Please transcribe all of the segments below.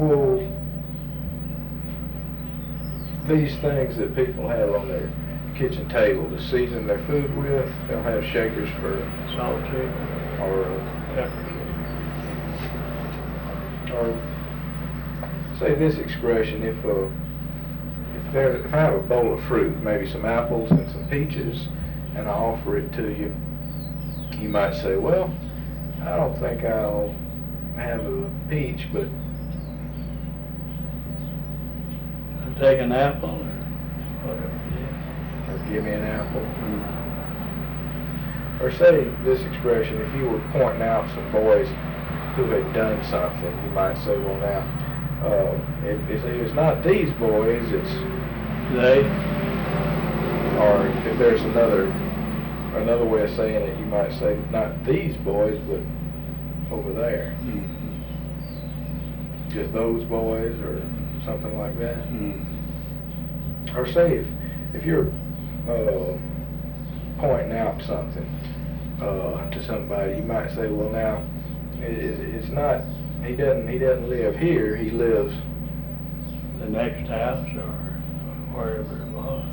Well, these things that people have on their kitchen table to season their food with, they'll have shakers for Salt shaker, or pepper shaker. or say this expression, if I have a bowl of fruit, maybe some apples and some peaches, and I offer it to you, you might say, well, I don't think I'll have a peach, but I'll take an apple or whatever. or give me an apple. Or say this expression, if you were pointing out some boys who had done something, you might say, well now, if it's not these boys, it's They, or if there's another way of saying it, you might say not these boys, but over there. Just those boys or something like that. Or say if you're pointing out something to somebody, you might say, well now, it's not, he doesn't live here, he lives the next house or wherever it was.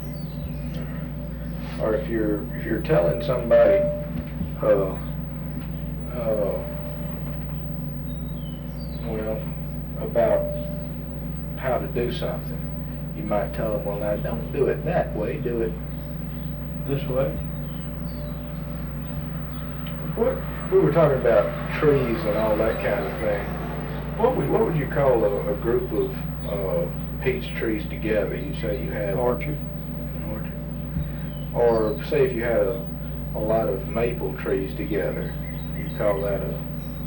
or if you're telling somebody well, about how to do something, you might tell them, well now don't do it that way, do it This way? what we were talking about trees and all that kind of thing. What would you call a group of peach trees together? You say you had Orchard. an orchard. Or say if you had a lot of maple trees together, you call that a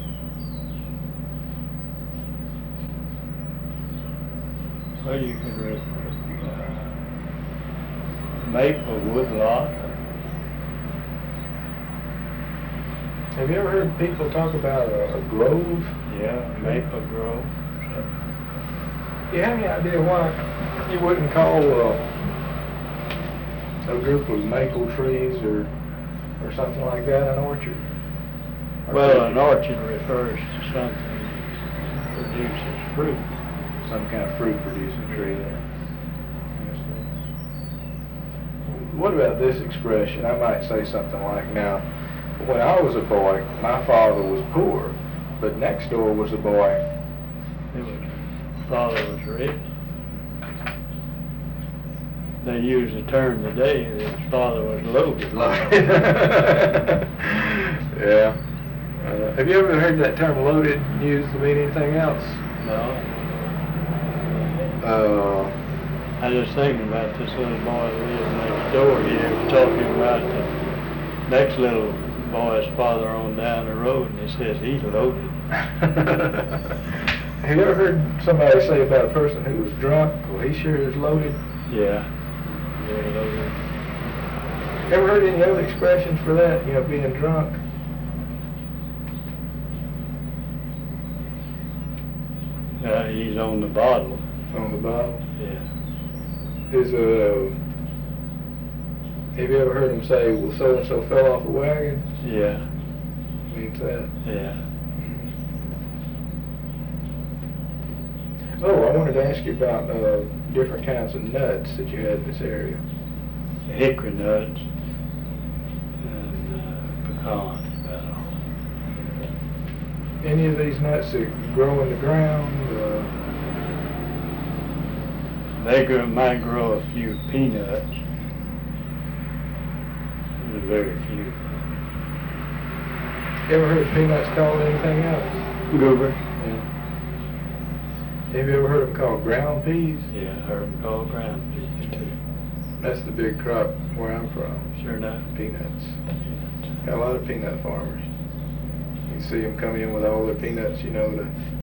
Well, you could maple wood lot. Have you ever heard people talk about a grove? Yeah, maple grove. Do you have any idea why you wouldn't call a group of maple trees or something like that an orchard? Or Well, an orchard refers to something that produces fruit. some kind of fruit producing tree there. What about this expression? I might say something like, now, when I was a boy, my father was poor, but next door was a boy. It was, father was rich. They use the term today that his father was loaded. Yeah. Have you ever heard that term loaded used to mean anything else? No. I was just thinking about this little boy that lived next door here, was talking about the next little boy's father on down the road, and he says he's loaded. Have you ever heard somebody say about a person who was drunk, well, he sure is loaded? Yeah. Very loaded. Ever heard any other expressions for that, being drunk? He's on the bottle. On the bottle? Yeah. Have you ever heard him say, well, so-and-so fell off a wagon? Yeah. Means that. Yeah. Oh, I wanted to ask you about different kinds of nuts that you had in this area. Hickory nuts and pecans, about all. Any of these nuts that grow in the ground? They might grow a few peanuts. Very few. You ever heard peanuts called anything else? Goober. Yeah. Have you ever heard them called ground peas? Yeah, I heard them called ground peas too. That's the big crop where I'm from. Sure enough. Peanuts. Got a lot of peanut farmers. You see them come in with all their peanuts, to